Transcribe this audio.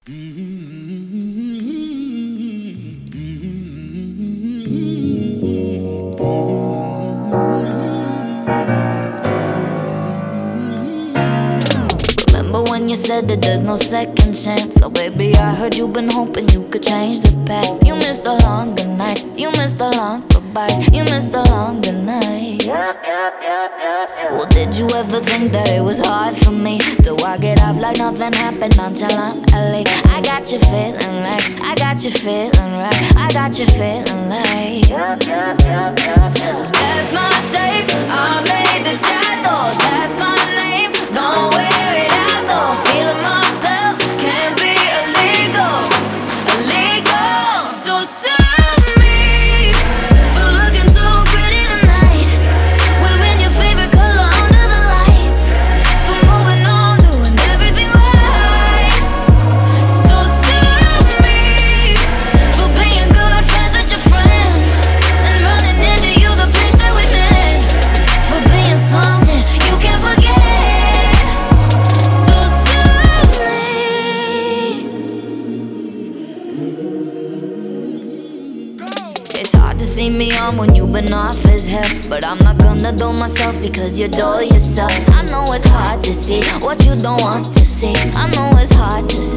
Remember when you said that there's no second chance? So baby, I heard you've been hoping you could change the past. You missed the longer nights, you missed the long goodbyes, you missed the longer nights. Well, did you ever think that it was hard for me? Do I get off like nothing happened nonchalantly? I got you feeling like, I got you feeling right, I got you feeling like that's my shape, I made the shadow, that's my name. Don't wear it out though, feeling myself can't be illegal, illegal. So serve me for looking so pretty tonight, wearing your favorite color under the lights, for moving on, doing everything right. So serve me for being good friends with your friends and running into you the place that we've been, for being something you can't forget. So serve me. It's hard to see me on when you've been off his head, but I'm not gonna do myself because you do yourself. I know it's hard to see what you don't want to see, I know it's hard to see.